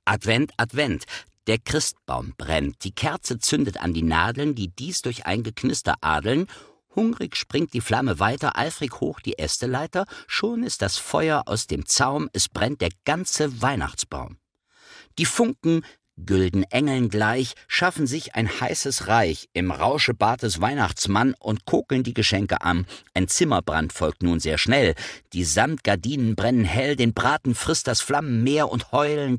Advent, Advent. Der Christbaum brennt, die Kerze zündet an die Nadeln, die dies durch ein Geknister adeln. Hungrig springt die Flamme weiter, eifrig hoch die Ästeleiter, schon ist das Feuer aus dem Zaum, es brennt der ganze Weihnachtsbaum. Die Funken, gülden Engeln gleich, schaffen sich ein heißes Reich im Rauschebad des Weihnachtsmann und kokeln die Geschenke an. Ein Zimmerbrand folgt nun sehr schnell, die Samtgardinen brennen hell, den Braten frisst das Flammenmeer und heulend